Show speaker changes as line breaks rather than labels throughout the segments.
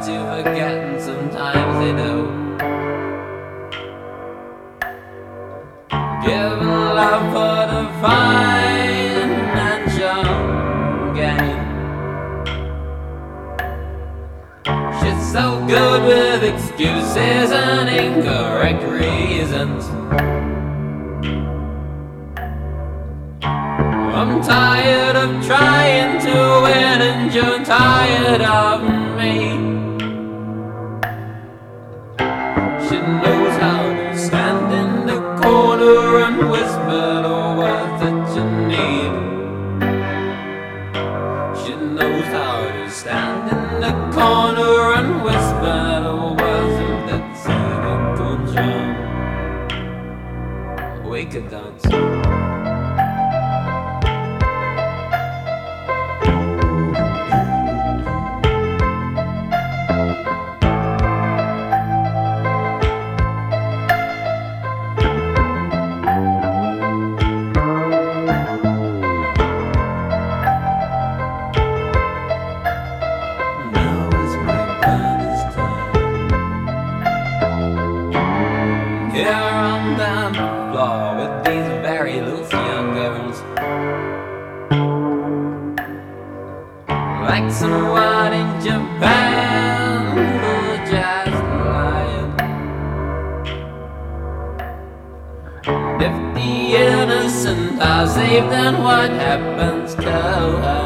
to forget, and sometimes they do. Give love for the financial gain. She's so good with excuses and incorrect reasons. I'm tired of trying to win and you're tired of me. She knows how to stand in the corner and whisper the words that you need. She knows how to stand in the corner and whisper the words of that cynical drum. We could dance. Here on the floor with these very loose young girls, like someone in Japan who just lied. If the innocent are saved, then what happens to her?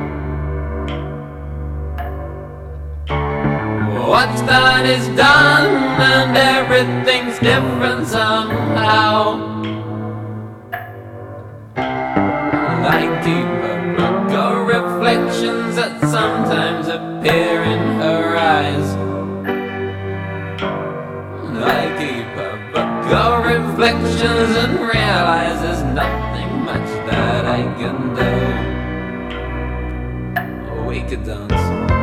What's done is done, and everything's different somehow. I keep a book of reflections that sometimes appear in her eyes. I keep a book of reflections and realize there's nothing much that I can do. We could dance.